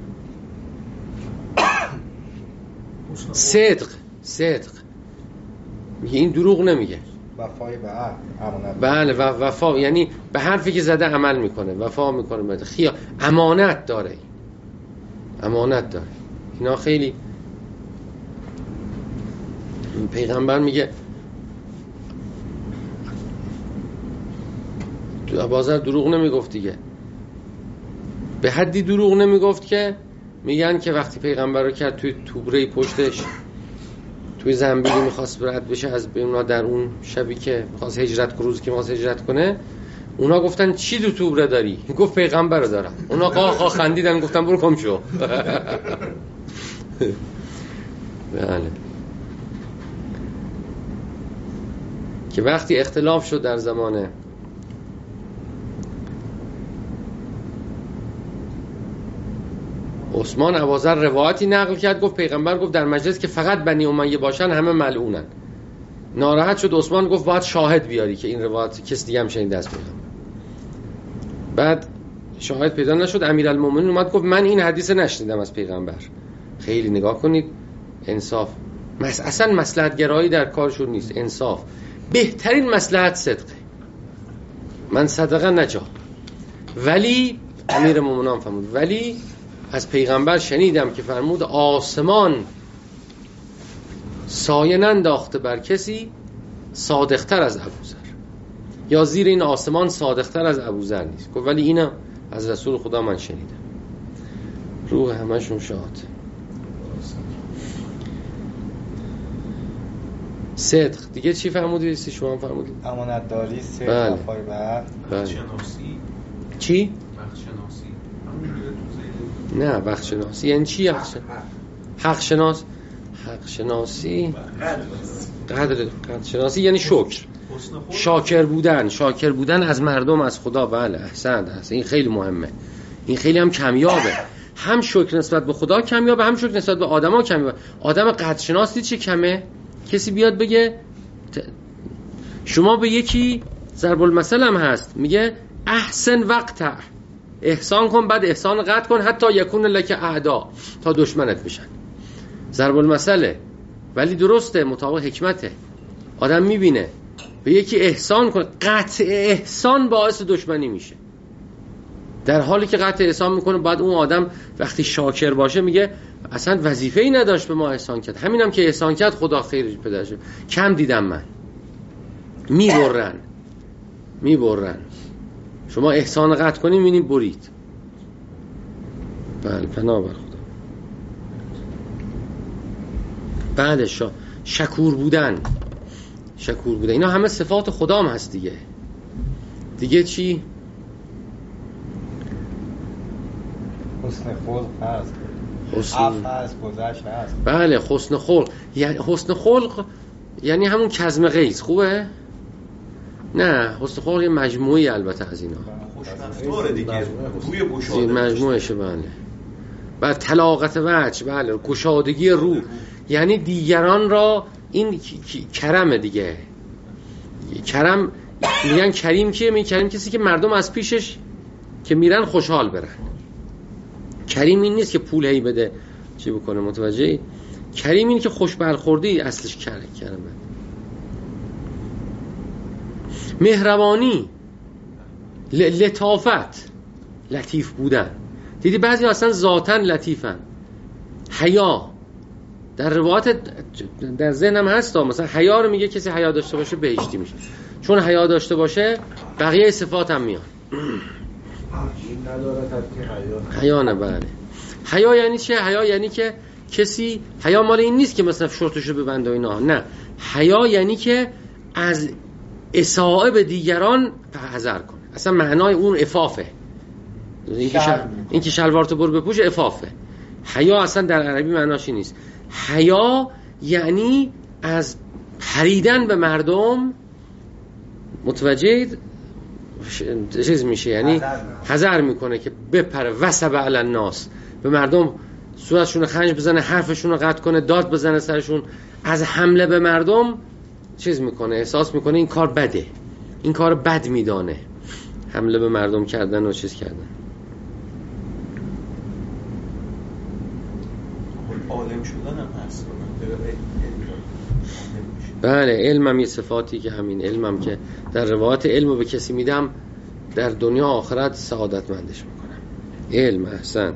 صدق صدق میگه این دروغ نمیگه، وفای به عهد، امانت. بله و وفا یعنی به حرفی که زده عمل میکنه، وفا میکنه، خیا امانت داره، امانت داره. اینا خیلی پیغمبر میگه ابوذر دروغ نمیگفت دیگه، به حدی دروغ نمیگفت که میگن که وقتی پیغمبر رو کرد توی توبره پشتش توی زنبیلی میخواست رد بشه از اونا، در اون شبی که میخواست هجرت کنه، روزی که میخواست هجرت کنه، اونا گفتن چی تو توبره داری؟ گفت پیغمبر رو دارم. اونا قاقا خندیدن، گفتن برو کم شو. بله که وقتی اختلاف شد در زمانه عثمان، ابوذر روایتی نقل کرد، گفت پیغمبر گفت در مجلس که فقط بنی امیه باشن همه ملعونن. ناراحت شد عثمان، گفت باید شاهد بیاری که این روایت کس دیگه هم شنیده از پیغمبر. بعد شاهد پیدا نشد، امیرالمومنین اومد گفت من این حدیث نشنیدم از پیغمبر. خیلی نگاه کنید انصاف، مس اصلا مصلحت گرایی در کارشون نیست، انصاف. بهترین مصلحت صدقه. من صدقه نجا، ولی امیرالمومنین فرمود، ولی از پیغمبر شنیدم که فرمود آسمان سایه ننداخته بر کسی صادقتر از ابوذر، یا زیر این آسمان صادقتر از ابوذر نیست. گفت ولی اینم از رسول خدا من شنیدم. روح همشون شاد. صدق دیگه چی فرمودید؟ سی شما هم فرمودید امانتداری، صدق، بله. وفای به عهد. بله. شناسی. چی؟ وقت شناسی. نه وقت شناسی یعنی چی؟ حق شناسی حق شناس حق شناسی قدر قدر شناسی یعنی شکر، شاکر بودن، شاکر بودن از مردم، از خدا. بله احسنت احسنت، این خیلی مهمه، این خیلی هم کمیابه. هم شکر نسبت به خدا کمیابه، هم شکر نسبت به آدما کمیابه. آدم قدر شناس دید چه کمه؟ کسی بیاد بگه شما به یکی ضرب المثل هم هست، میگه احسن وقت، احسان کن بعد احسان قطع کن حتی یکون لک اعدا، تا دشمنت بشن. ضرب المثله ولی درسته، مطابق حکمته. آدم میبینه به یکی احسان کن، قطع احسان باعث دشمنی میشه، در حالی که قطع احسان میکنه. بعد اون آدم وقتی شاکر باشه میگه اصلا وظیفه‌ای نداشت به ما احسان کرد، همینم که احسان کرد خدا خیرش بده، کم دیدم من. میبرن میبرن شما احسان قطع کنی میبینیم برید. بله پناه بر خدا. بعد شا شکور بودن، شکور بودن، اینا همه صفات خدا هم هست دیگه. دیگه چی؟ حسن خلق هست، حسن عفو هست، گذشت هست. بله حسن خلق یعنی حسن خلق یعنی همون کظم غیظ. خوبه؟ نه حسن خلق یه مجموعی البته از اینا، خوشرفتاره دیگه، روی گشاده مجموعشه. بله. بعد طلاقت وجه، بله گشادگی روح، یعنی دیگران را، این کرمه دیگه. کرم میگن کریم کیه؟ میگن کریم کسی که مردم از پیشش که میرن خوشحال برن. کریم این نیست که پول هی بده چی بکنه، متوجهی؟ کریم این که خوش برخوردی اصلش کرمه. مهربانی، لطافت، لطیف بودن. دیدی بعضی اصلا ذاتاً لطیفن. حیا در روایت در ذهنم هست، مثلا حیا رو میگه کسی حیا داشته باشه بهشتی میشه، چون حیا داشته باشه بقیه صفات هم میان. حیا نه. بله حیا یعنی چه؟ حیا یعنی که کسی، حیا مال این نیست که مثلا شورتشو ببنده و اینا، نه. حیا یعنی که از اساءه به دیگران حذر کنه. اصلا معنای اون عفافه. این که شل... این که شلوارتو برو بپوش عفافه. حیا اصلا در عربی معناش نیست. حیا یعنی از پریدن به مردم، متوجهید؟ چیز میشه، یعنی حذر میکنه که بپره وسب علی الناس، به مردم صورتشون خنج بزنه، حرفشون رو قطع کنه، داد بزنه سرشون. از حمله به مردم چیز میکنه، احساس میکنه این کار بده، این کار بد میدانه، حمله به مردم کردن و چیز کردن. عالم شدن هم هست. بله علم هم یه صفاتی که همین علمم که در روایت علم رو به کسی میدم در دنیا آخرت سعادتمندش میکنم. علم. احسنت.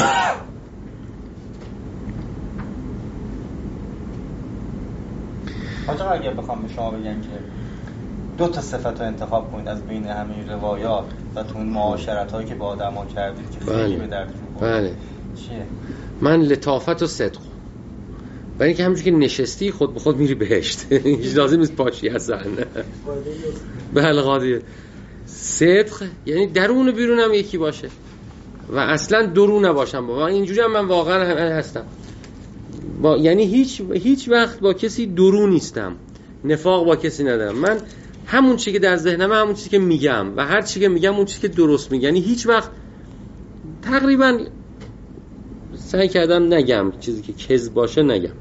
حاجا اگه بخوام به شما بگم که دو تا صفت رو انتخاب کنید از بین همه روایات و تو اون معاشرت هایی که با آدم ها کردید که خیلی به دردتون بخوره، بله. چیه؟ من لطافت و صدق، برای اینکه همونجور که نشستی خود به خود میری بهشت. هیچ لازم نیست پاشی از زن. بله قاضیه. صدق یعنی درون و بیرون هم یکی باشه و اصلا درون نباشم. با اینجوری هم من واقعا هستم، با یعنی هیچ هیچ وقت با کسی درو نیستم، نفاق با کسی ندارم. من همون چیزی که در ذهنمه همون چیزی که میگم و هر چیزی که میگم اون چیزی که درست میگم، یعنی هیچ وقت تقریبا سعی کردم نگم چیزی که کذب باشه نگم.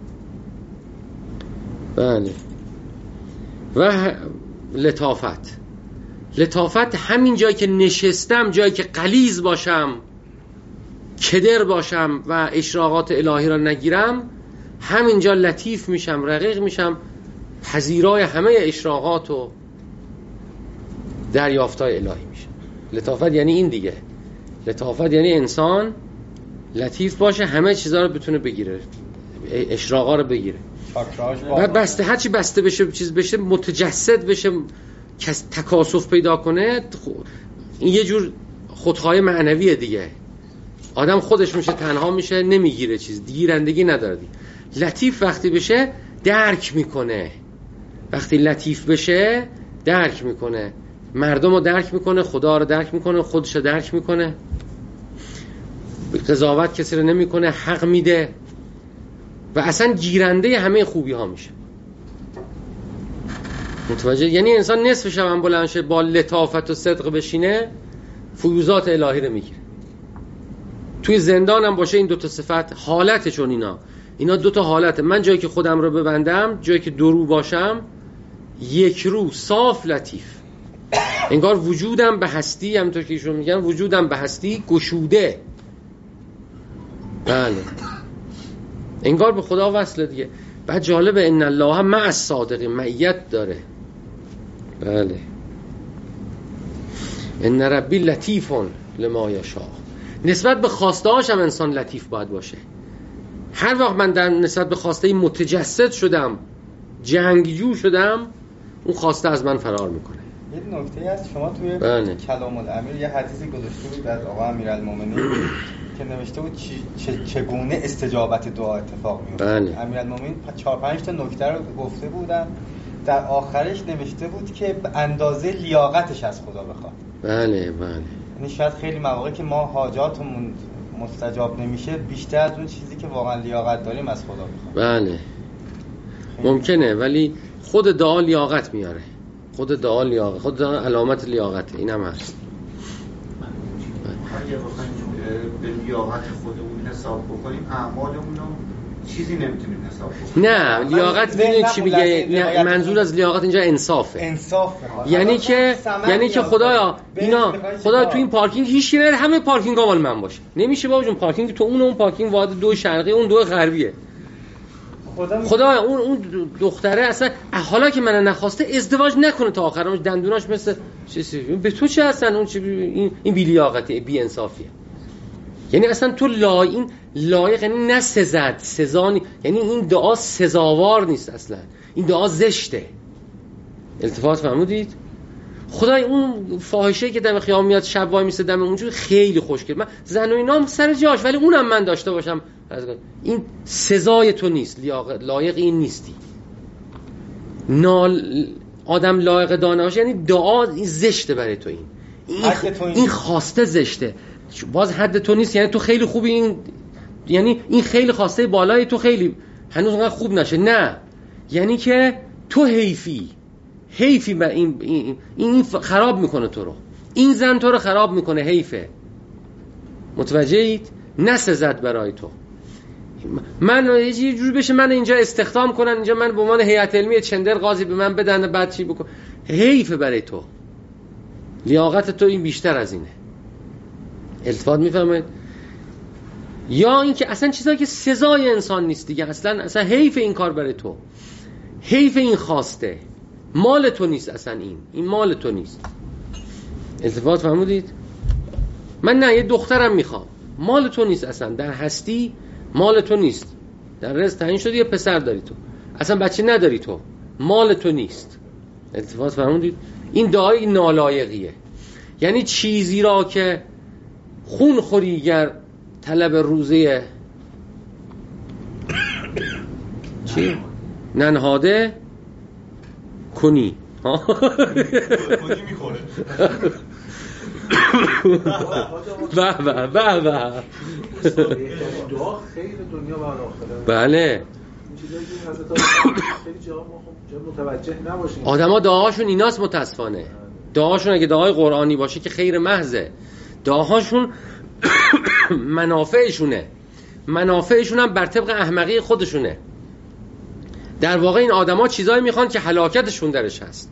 بله. و لطافت، لطافت همین جایی که نشستم، جایی که غلیظ باشم، کدر باشم و اشراقات الهی را نگیرم، همینجا لطیف میشم، رقیق میشم، پذیرای همه اشراقات و دریافتای الهی میشم. لطافت یعنی این دیگه. لطافت یعنی انسان لطیف باشه، همه چیزا رو بتونه بگیره، اشراقا رو بگیره، بعد بسته هرچی بسته بشه، چیز بشه، متجسد بشه، تکاسف پیدا کنه. این یه جور خودخواهی معنویه دیگه. آدم خودش میشه، تنها میشه، نمیگیره چیز، گیرندگی نداره دیگه. لطیف وقتی بشه درک میکنه، وقتی لطیف بشه درک میکنه، مردم رو درک میکنه، خدا رو درک میکنه، خودش رو درک میکنه، قضاوت کسی رو نمیکنه، حق میده و اصلا گیرنده همه خوبی ها میشه. متوجه؟ یعنی انسان نصف شب هم بلند شه با لطافت و صدق بشینه، فیوزات الهی رو میگیره. توی زندان هم باشه این دوتا صفت حالتشون، اینا اینا دوتا حالته. من جایی که خودم رو ببندم، جایی که دو رو باشم، یک رو صاف لطیف، انگار وجودم به هستی، همونطور که ایشون میگن وجودم به هستی گشوده، بله انگار به خدا وصله دیگه. بعد جالبه ان الله مع الصادقین، معیت داره، بله ان ربی لطیف لما یشاء. نسبت به خواسته هاش هم انسان لطیف باید باشه. هر وقت من در نسبت به خواسته متجسد شدم، جنگجو شدم، اون خواسته از من فرار میکنه. یه نکته هست، شما توی بله. کلام الامیر یه حدیثی گذاشته بود از آقا امیرالمومنین که نوشته بود چه چگونه استجابت دعا اتفاق میفته. بله. امیرالمومنین چهار پنج تا نکته رو گفته بودن، در آخرش نوشته بود که به اندازه لیاقتش از خدا بخواد. بله بله. یعنی شاید خیلی مواقع که ما حاجاتمون مستجاب نمیشه، بیشتر از اون چیزی که واقعا لیاقت داریم از خدا بخواد. بله ممکنه، ولی خود دعا لیاقت میاره، خود دعا لیاقت، خود دعا علامت لیاقته، این هم هست. اگه بخوایم به لیاقت خودمون حساب بکنیم، اعمالمون رو چیزی نمیتونیم حساب بکنیم. نه لیاقت میدونید چی میگه؟ نه منظور از لیاقت اینجا انصافه. انصاف. یعنی که یعنی که خدایا اینا خدا تو این پارکینگ هیچ کی نره، همه پارکینگ‌ها مال من باشه. نمیشه بابا جون، پارکینگ تو اون اون پارکینگ واحد دو شرقی، اون دو غربیه. خدا اون اون دختره اصلا حالا که من نخواسته ازدواج نکنه تا آخرش، دندوناش مثل چیزی. به تو چه هستن اون چی؟ این این بی لیاقتی، بی انصافیه. یعنی اصلا تو لا این لایق، یعنی نه سزد سزانی، یعنی این دعا سزاوار نیست اصلا، این دعا زشته. التفات فرمودید؟ خدای اون فاحشه که دم خیام میاد شب وای میسه دم اونجوری خیلی خوشگل، من زن و اینام سر جاش، ولی اونم من داشته باشم، این سزای تو نیست، لایق این نیستی. نال آدم لایق دانه باشه، یعنی دعا این زشته برای تو، این این, این خواسته زشته، باز حد تو نیست، یعنی تو خیلی خوبی، این یعنی این خیلی خواسته بالای تو، خیلی هنوز اونقدر خوب نشه، نه یعنی که تو حیفی حیفی بر این این این خراب میکنه تو رو، این زن تو رو خراب میکنه، حیفه. متوجهید؟ نسزد برای تو. من یه جوری بشه من اینجا استخدام کنن، اینجا من به عنوان هیئت علمی چندر قاضی به من بدن، بعد چی بکن؟ حیفه برای تو. لیاقت تو این بیشتر از اینه. التفات میفهمید؟ یا اینکه اصلا چیزایی که سزای انسان نیست دیگه، اصلا اصلا حیف این کار برای تو، حیف این خواسته، مال تو نیست اصلا، این این مال تو نیست. التفات فهمودید؟ من نه یه دخترم میخوام، مال تو نیست اصلا، در هستی مال تو نیست، در رزق تعیین شده یه پسر داری تو، اصلا بچه نداری تو، مال تو نیست. التفات فهمودید؟ این دعای نالایقیه. یعنی چیزی را که خون خوری گر طلب روزه چی؟ ننهاده کنی کنی میخوره. به به به به دعا خیر دنیا و آخرت. بله چیزایی که حضرت خیلی جا ما خب متوجه نباشیم. آدما دعاشون ایناست متاسفانه. دعاشون اگه دعای قرآنی باشه که خیر محضه، دعاهاشون منافعشونه، منافعشون هم بر طبق احمقی خودشونه. در واقع این آدما چیزایی میخوان که هلاکتشون درش هست.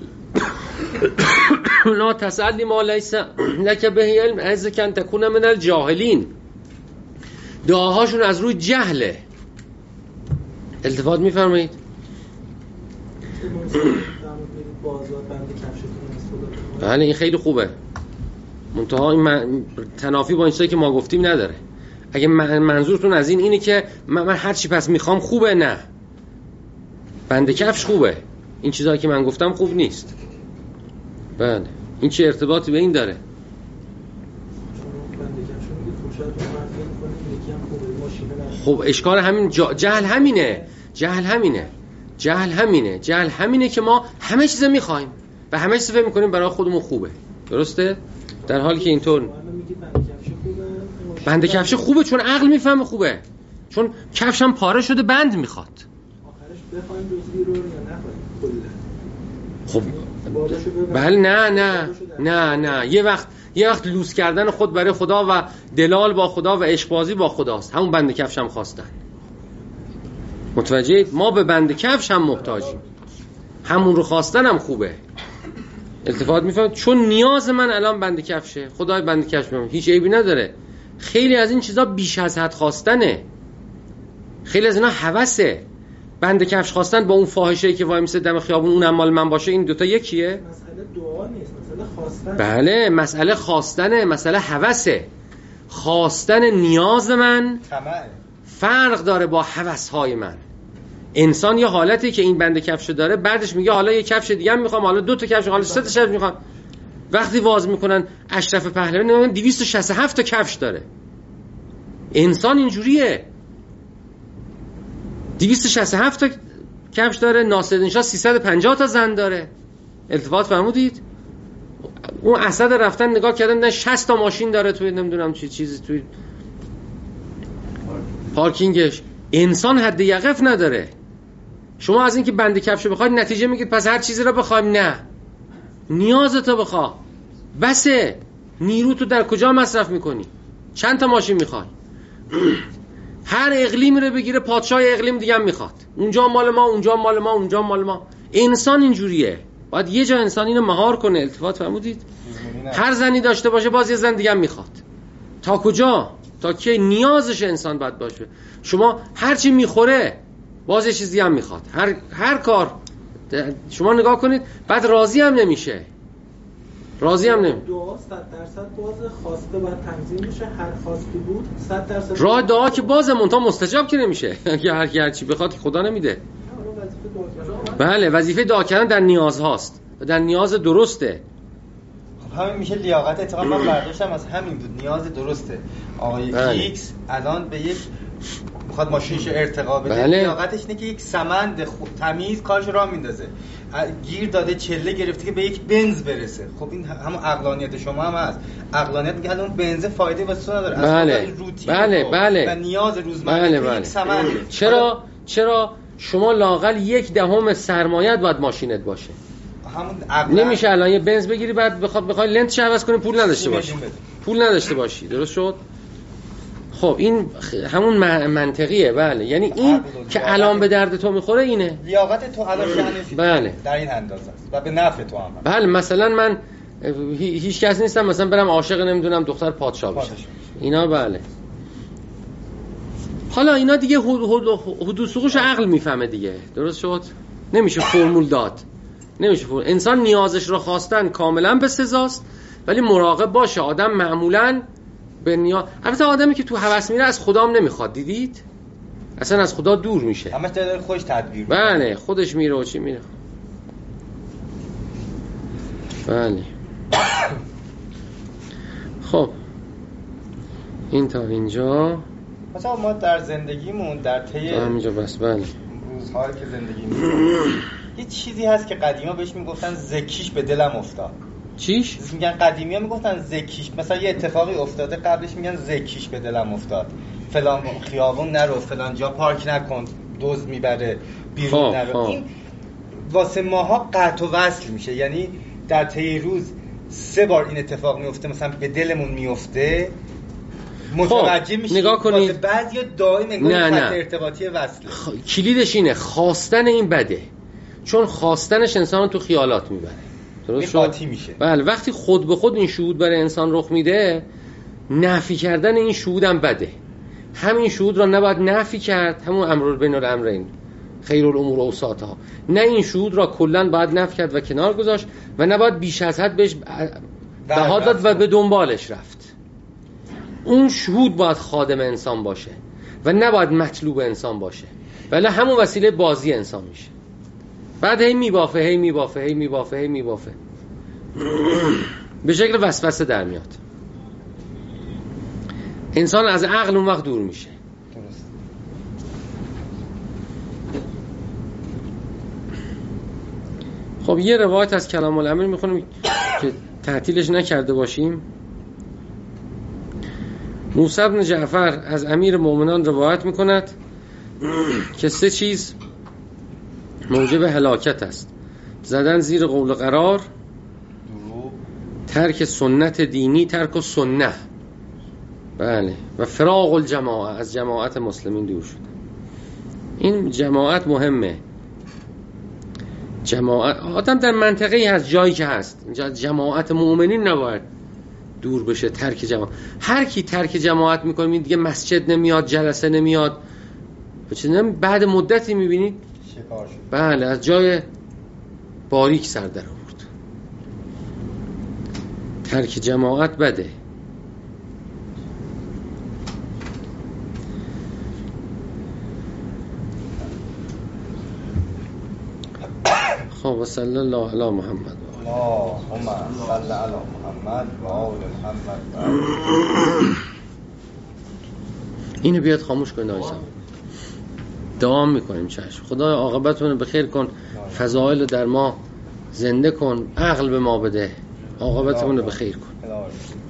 لا تسألنی ما لیس لک به علم از کن تکون من الجاهلین. دعاهاشون از روی جهله. التفات میفرمایید؟ بله این خیلی خوبه، منتها این تنافی با این چیزایی که ما گفتیم نداره. اگه منظورتون از این اینه که من, من هر چی پس میخوام خوبه، نه، بنده کفش خوبه، این چیزایی که من گفتم خوب نیست. بله این چه ارتباطی به این داره؟ بنده کفش میگید خب شاید خب اشکال همین جا... جهل همینه جهل همینه جهل همینه جهل همینه که ما همه چیز میخوایم و همه چیز فکر میکنیم برای خودمون خوبه. درسته؟ در حالی که اینطور بند کفش خوبه چون عقل میفهمه خوبه، چون کفشم پاره شده بند میخواد. آخرش بخوایم روزی رو یا نخوایم خب بله نه نه نه نه یه وقت یه وقت لوس کردن خود برای خدا و دلال با خدا و عشق بازی با خداست. همون بند کفشم خواستن. متوجهید؟ ما به بند کفش هم محتاجیم، همون رو خواستن هم خوبه. التفات میفهمید؟ چون نیاز من الان بند کفشه، خدای بند کفش میفهمه، هیچ عیبی نداره. خیلی از این چیزا بیش از حد خواستنه، خیلی از اینا هوسه. بند کفش خواستن با اون فاحشه‌ای که وای میسه دم خیابون اونم مال من باشه، این دوتا یکیه؟ مسئله دعا نیست، مسئله خواستن. بله مسئله خواستنه، مسئله هوسه. خواستن نیاز من طمع فرق داره با هوس‌های من. انسان یه حالتی که این بند کفش داره، بعدش میگه حالا یه کفش دیگه هم میخوام، حالا دو تا کفش، حالا سه تا کفش میخوام. وقتی واز میکنن اشرف پهلوی نمیگن دویست و شصت و هفت تا کفش داره. انسان اینجوریه، دویست و شصت و هفت تا کفش داره. ناصرالدین شاه سیصد و پنجاه تا زن داره. التفات فرمودید؟ اون اسد رفتن نگاه کردن دیدن شصت تا ماشین داره توی نمیدونم چی چیزی توی پارکینگش. انسان حد یقف نداره. شما از اینکه بند کفشو بخواید نتیجه میگید پس هر چیزی رو بخوایم؟ نه، نیازتو بخوا. بسه. نیرو تو در کجا مصرف میکنی؟ چند تا ماشین میخوای؟ هر اقلیمی رو بگیره پادشاه اقلیم دیگه هم میخواد، اونجا مال ما، اونجا مال ما، اونجا مال ما. انسان اینجوریه، باید یه جا انسان اینو مهار کنه. التفات فرمودید؟ هر زنی داشته باشه باز یه زن دیگه هم میخواد. تا کجا؟ تا که نیازش انسان باید باشه. شما هر چی میخوره باز یه چیزی هم میخواد. هر هر کار شما نگاه کنید بعد راضی هم نمیشه. راضی هم نمی دعا صد درصد باز خواسته و تنظیم میشه. هر خواستی بود صد درصد راه دعا که باز منتها مستجاب که نمیشه. اگه هر کی هر چی بخواد خدا نمیده. بله وظیفه دعا کردن در نیاز هاست و در نیاز درسته. خب همین میشه لیاقت. اتفاقا من برداشتم از همین بود، نیاز درسته. آقای بله. ایکس الان به یک میخواد ماشینش ارتقا بده. بله. لیاقتش اینه که یک سمند خود تمیز کارش راه میندازه. گیر داده چله گرفته که به یک بنز برسه. خب این همون عقلانیت شما هم هست. عقلانیت میگه الان بنز فایده واسه تو نداره. بله. بله بله و نیاز روزمره بله. به بله. یک سمنده. چرا چرا شما لاقل یک دهم سرمایه‌ات باید ماشینت باشه. همون عقل نمیشه الان یه بنز بگیری بعد بخواد بخوای لنتش عوض کنی پول نداشته باشی. پول نداشته باشی. درست شد؟ خب این همون منطقیه. بله یعنی این که الان به درد تو میخوره اینه. لیاقت تو الان شأنش بله. در این اندازه است و به نفع تو هم. بله مثلا من هیچ کس نیستم مثلا برم عاشق نمیدونم دختر پادشاه بشم. اینا بله. حالا اینا دیگه حدود سقوش عقل میفهمه دیگه. درست شد؟ نمیشه فرمول داد. نمیشه فرمول. انسان نیازش رو خواستن کاملا به سزاست، ولی مراقب باشه. آدم معمولاً به نیاز، البته آدمی که تو هوس میره از خدا هم نمیخواد. دیدید؟ اصلا از خدا دور میشه. همش داره خودش تدبیر میکنه. بله خودش میره و چی میره. بله. خب این تا اینجا. مثلا ما در زندگیمون در طی همینجا بس. بله روزهایی که زندگی میکنیم یه چیزی هست که قدیما بهش میگفتن زکیش به دلم افتاد. چیش؟ میگن قدیمی‌ها میگفتن زکیش، مثلا یه اتفاقی افتاده قبلش میگن زکیش به دلم افتاد، فلان خیابون نرو، فلان جا پارک نکن، دزد میبره، بیرون نرو. این واسه ماها قطع و وصل میشه. یعنی در طی روز سه بار این اتفاق میفته، مثلا به دلمون میفته، متوجه میشیم. نگاه کنید واسه بعضیا دائم انگار نه خط نه. ارتباطی وصله. خ... کلیدش اینه خواستن این بده، چون خواستنش انسان رو تو خیالات میبره. درست شد؟ میشه. بله وقتی خود به خود این شهود برای انسان رخ میده، نفی کردن این شهود هم بده. همین شهود را نباید نفی کرد، همون امر بین الامرین خیر الامور اوساطها. نه این شهود را کلا باید نفی کرد و کنار گذاشت و نباید بیش از حد بهش بها داد و به دنبالش رفت. اون شهود باید خادم انسان باشه و نباید مطلوب انسان باشه، ولی همون وسیله بازی انسان میشه. بعد هی میبافه هی میبافه هی میبافه هی میبافه به شکل وسوسه در میاد. انسان از عقل اون وقت دور میشه. درست. خب یه روایت از کلام الامیر میخونیم که تعطیلش نکرده باشیم. موسی بن جعفر از امیر مومنان روایت میکند که سه چیز موجب هلاکت است: زدن زیر قول قرار، ترک سنت دینی، ترک و سنه، بله، و فراق الجماعه، از جماعت مسلمین دور شدن. این جماعت مهمه. جماعت آدم در منطقه‌ای هست، جایی که هست، اینجا جماعت مؤمنین نباید دور بشه. ترک جماعت، هر کی ترک جماعت میکنه دیگه مسجد نمیاد، جلسه نمیاد، بعد مدتی میبینید شکار شد، بله، از جای باریک سر در آورد. ترک جماعت بده. خب و صلی الله علی محمد اللهم صل علی محمد و آل محمد. اینو بیاد خاموش کنید آقای صاحب. دوام میکنیم. چشم. خدای عاقبتمون رو بخیر کن، فضائل در ما زنده کن، عقل به ما بده، عاقبتمون رو بخیر کن.